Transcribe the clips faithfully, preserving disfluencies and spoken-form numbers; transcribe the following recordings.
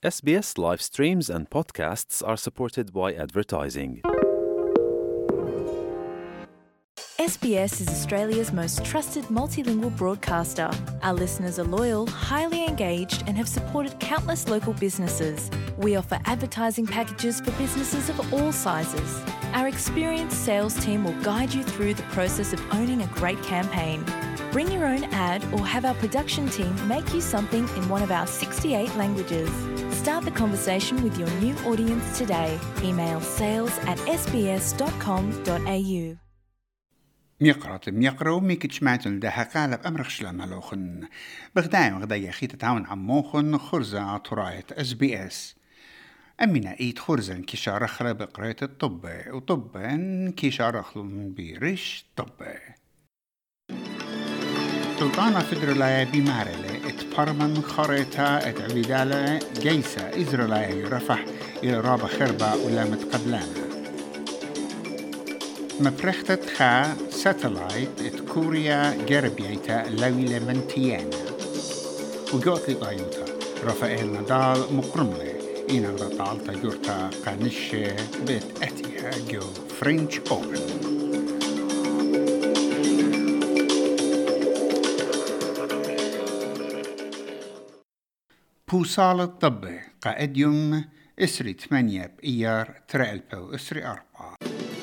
S B S live streams and podcasts are supported by advertising. S B S is Australia's most trusted multilingual broadcaster. Our listeners are loyal, highly engaged, and have supported countless local businesses. We offer advertising packages for businesses of all sizes. Our experienced sales team will guide you through the process of owning a great campaign. Bring your own ad or have our production team make you something in one of our sixty-eight languages. Start the conversation with your new audience today. Email sales at s b s dot com dot a u. ميقرات ميقرو ميكتش ماتن ده قالب أمرخش لمالوخن بغدايم غدا يخي تتعاون عموخن خرزة طراية اس بي اس أمينا إيد خرزن كيشار أخرى بقراية الطب وطبا كيشار أخلون بيرش طب سلطانة فدرالية بمارلة اتبرمن خريطة اتعبيدالة جيسة إزرالية يرفح إلى رابع خربة ولامت قبلانا مبرختت خا ساتلايت ات كوريا جربيتا لويلة منتيانا وجوت لطايوتا رافائيل نادال مقرملة إنا رطالتا جورتا قانشة بيت أتيها جو فرنش أوبن بوصال الطبة قائد يوم إسري ثمانية بإيار ترالبو إسري أربعة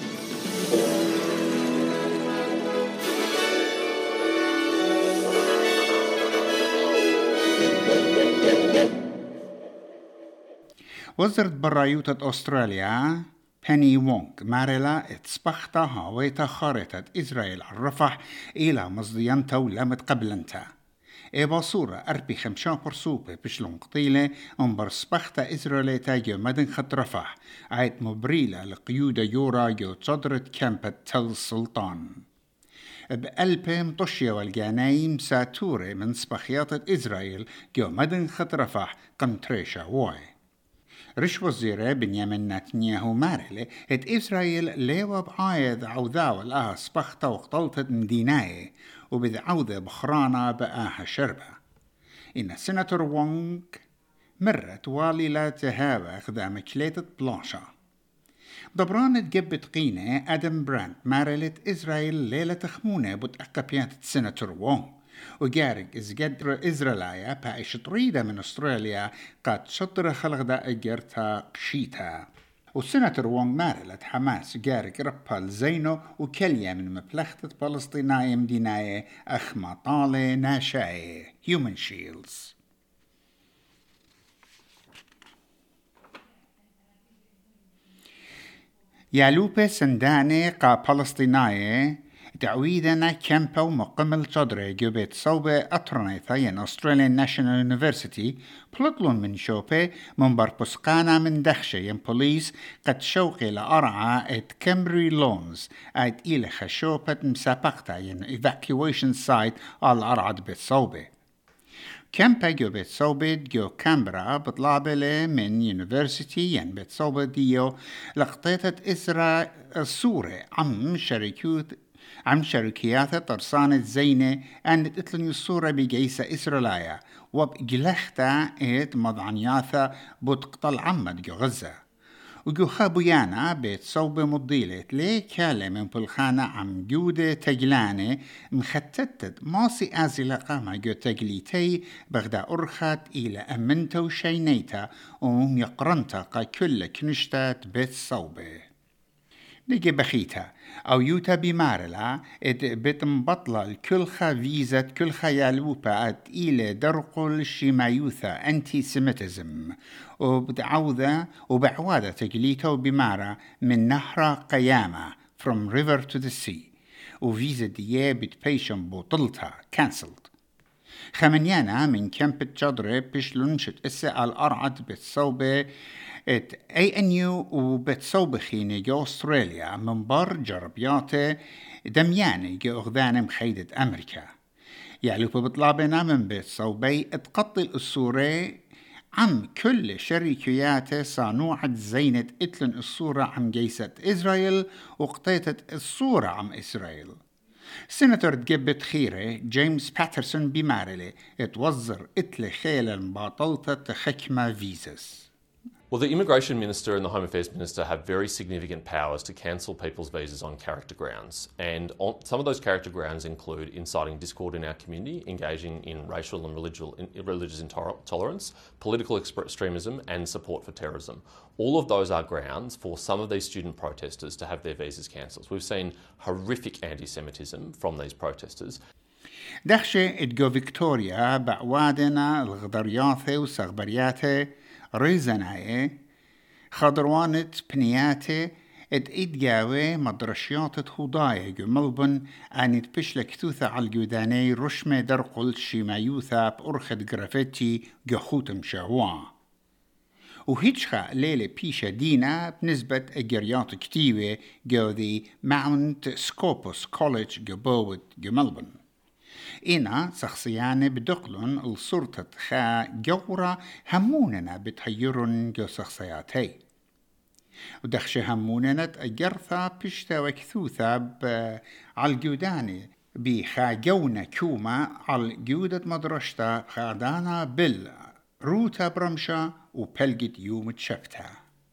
وزارة برايوتة أستراليا بني وونغ مارلا اتسبختا هاويتا خارطة إسرائيل الرفح إلى مصديانتا ولامت قبلنتا إيبا صورة أربي خمشان برسوبة بشلون قطيلة انبر سبختا إسرائيليتا جو مدن خط رفح عيد مبريلة لقيودة يورا جو تصدرت كامبة تل سلطان بقلبه مطشية والجانايم ساتورة من سبخيات إسرائيل جو مدن خط رفح قمتريشا واي رش وزيره بنيامين نتنياهو مارلة ات إسرائيل ليوا بعايد عوذاو الآها سبختا وقتلت مديناي وبدعوذة بخرانا بآها شربة إن سيناتور وونغ مرت والي لا تهاوى خدام كليتة بلاشا دبران تجبت قينة أدم براند مارلة إسرائيل ليلة تخمونة بتأقبيات سيناتور وونغ وجارك إزجدر إزرائيلية بايش تريدة من أستراليا قد شطر خلق دا إجرتا قشيتا والسناتور وونغ مارلت حماس جارك ربال زينو وكليا من مبلغة فلسطينية مديناية أخما طالة ناشاية Human Shields يالوبة سنداني قا فلسطينية تعويدنا كامبا ومقمل صدري جوبيت صوبة أطرنيثا ين أستراليان ناشونال يونيفرسيتي بلطلون من شوبة من بربسقانا من دخشة ين بوليس قد شوقي لأرعى ات كامبري لونز ات إلى خشوبة مسابقتا ين evacuation site على أرعد بيت صوبة كامبا جو بيت صوبة جو كامبرا بطلابلة من يونيفرسيتي ين بيت صوبة ديو لقطيتة إسرا السورة عم شركوت عم شركيات طرسانة زينة أن تتلن الصورة بجيسة إسرائيلية وبجلختا إت مضعنياثا بتقتل عمد جو غزة وجو خابويانا بيت صوبة مضيلة ليه كالة من بلخانة عم جودة تجلانة مختتت ماسي آزلة قامة جو تجليتي بغدا أرخت إلى أمنتا وشينيتا ومم يقرنتا قا كل كنشتات بيت صوبة نيجي بخيتا أو يوتا بمارلا ات بتمبطلة الكلخة فيزت كلخة يالوبا ات إلى درقل شمايوثا أنتي سيمتزم وبتعوذة وبعوادة تجليتا وبمارا من نهر قيامة from river to the sea وفيزا ديه بتبيشن بوطلتا cancelled خمنيانا من كامبة جدرة بشلونشت إسا الأرعد بتصوبة ات اي ان يو وبتصوبة خيني جو أستراليا من بر جربياته دمياني جو أخذان مخيدة أمريكا يعلوب بطلابنا من بتصوبي اتقطل السورة عم كل شركياته صانوعة زينة اتلن الصورة عم جيسة إسرائيل وقطيتة الصورة عم إسرائيل سيناتور تجبت خيرة جيمس باترسون بمارلي اتوزر اتل خيل المباطلة تخكمة فيزاس. Well, the Immigration Minister and the Home Affairs Minister have very significant powers to cancel people's visas on character grounds. And on, some of those character grounds include inciting discord in our community, engaging in racial and religious, religious intolerance, political extremism and support for terrorism. All of those are grounds for some of these student protesters to have their visas cancelled. We've seen horrific anti-Semitism from these protesters. دخشة اتجو فيكتوريا بعوادنا الغدرياثة وسغبرياته ريزناية خضروانة بنياته ات إدجاوي مدرشيات هوداية جو ملبن أن تبشل كثوثة على الجوداني رشمة درقل شيمايوثة بأرخد جرافيتي جو خوتم شعوا وهيتشخا ليلة بيشا دينا بنسبة أجريات كتيوة جو ذي ماونت سكوبوس كوليج جو بوت جو ملبن. إنا شخصيان بدقلن الصورة خا جورا هموننا بتحيرن جو شخصياتي ودخش هموننا تأجرثا بشتا وكثوثا عالجوداني بخا جونا كوما عالجودة مدرشتا خادانا بل روتا برمشا وبلجت يوم تشبتا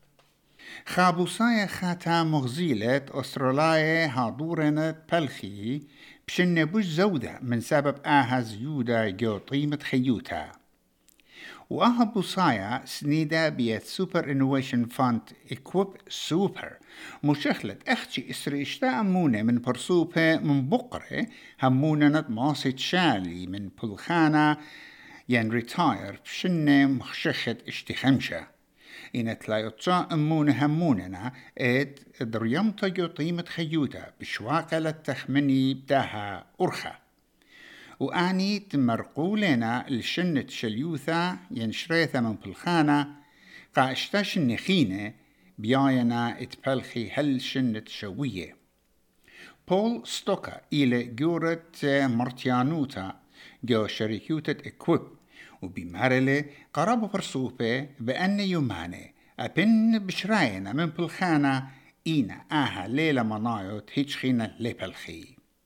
خابوسايا خاتا مغزيلة أستراليا هادورنت بلخي بشن بوش زودة من سبب آها زيودة جو طيمة خيوتا وآها بوصايا سنيدة بيت سوبر انويشن فاند اكويب سوبر مشخلة اختي اسريشتا امونة من برسوبة من بقرة همونة نت ماسي تشالي من بلخانة ين ريتاير بشن مخشخة اشتخمشة إن تلايوتشا أمونة هموننا إد دريمتا جو طيمة خيوتا بشواقة للتخمني بتاها أرخة وآني تمرقولنا الشنة شليوثا ينشريثا من بلخانة قا اشتاش النخينة بياينا اتبلخي هل شنة شوية بول ستوكا إلى جورة مرتيانوتا جو شركيوتة اكويب وبمارلة قرابة برسوبة بأن يوماني أبن بشراينا من بلخانة إينا آها ليلة منايوت هيتشخينا لبلخي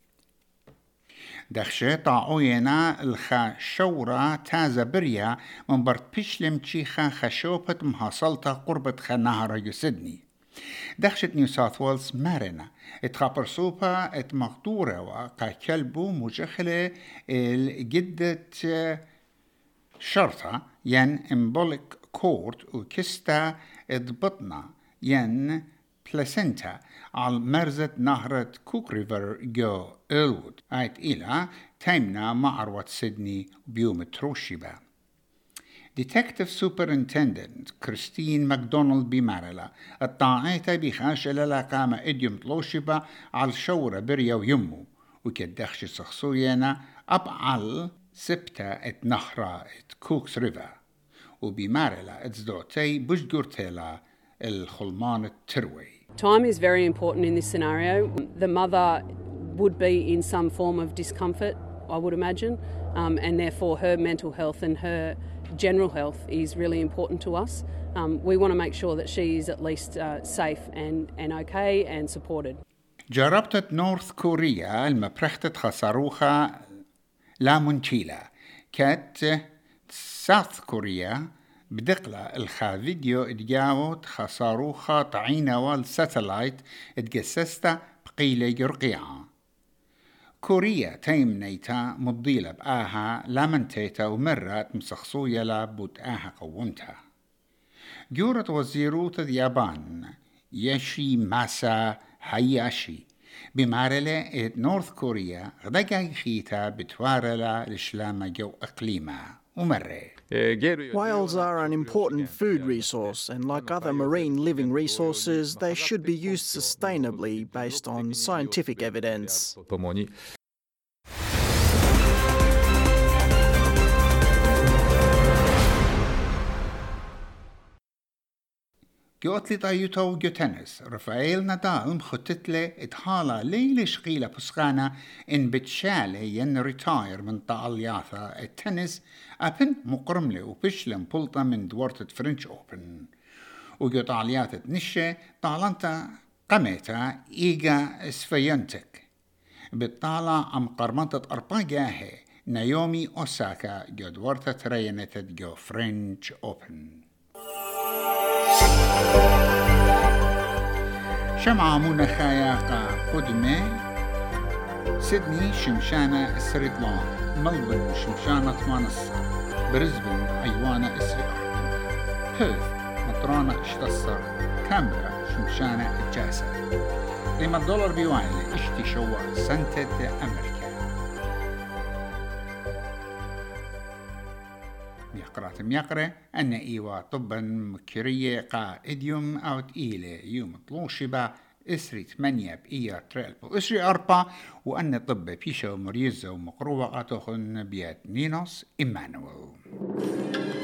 دخشة طاعوينا الخا شورة تازة بريا من برد بشلم تشيخا خشوبة محاصلتا قربة خنهر يسدني دخشة نيو ساوث ويلز مارنا اتخابر سوبا اتمغدورة وقا كلبو مجخلة الجدة شرطة ين امبوليك كورد وكستا ادبطنا ين بلاسنتا على مرزة نهرة كوك ريفر جو إلوود آيت إلى تايمنا معروة سيدني بيوم تروشيبا ديتكتيف سوبرنتندنت كريستين ماكدونالد بمارلا الطاعيتا بخاشة للاقامة إديوم تلوشيبا على شورة بريا ويمو وكدخش سخصوينا أبعال سبتا ات نهرة ات كوكس ريفر وبمارلا اتزدوتي بجدورتيلا الخلمان التروي. Time is very important in this scenario. The mother would be in some form of discomfort, I would imagine, um, and therefore her mental health and her general health is really important to us. Um, we want to make sure that she is at least uh, safe and, and okay and supported. جربت نورث كوريا المبرختة خسروخا لا منشيلة كات ساوث كوريا بدقلة الخا فيديو اتجاوت خساروخا طعينة والساتلايت اتجسستا بقيلة يرقيعة كوريا تيم نيتا مضيلة بآها لامنتيتا ومرات مسخصوية لابوت آها قومتها جورت وزيروت اليابان ياشي ماسا هاياشي بمارلة ات نورث كوريا غدقاي خيتا بتوارلا لشلامة جو اقليمة ومرة. Whales are an important food resource, and like other marine living resources, they should be used sustainably based on scientific evidence. جوتلي طايوتا وجو تنس رفائيل نادال مخطتله اتحالا ليلة شقيلة بسخانة ان بتشالة ين ريتاير من طالياثا التنس ابن مقرمله وبشلم بلطة من دورة فرنش اوبن وجو طالياثة نشة طالنتا قميتا ايجا سفينتك بالطالة أم قرمطة أربا جاهي نايومي أوساكا جود ورطة ترينت جو فرنش أوبن. شمعة منخايا قدمة سيدني شمشانة سريدلان، ملبورن شمشانة ثمانصة، بريسبن أيوانا إسرائيل، بيرث مطرانة اشتصر، كامبرا شمشانة الجاسة. لما الدولار بيواني اشتي شوا سنتة أمريكا. ميقرات ميقرة أن إيوا طبا مكرية قا إديوم أو تقيلة يوم طلوشبا إسري ثمانية بإيا تريلبو إسري أربعة وأن طب بيشو مريزة ومقروبة قاتوخن بيات نينوس إيمانويل.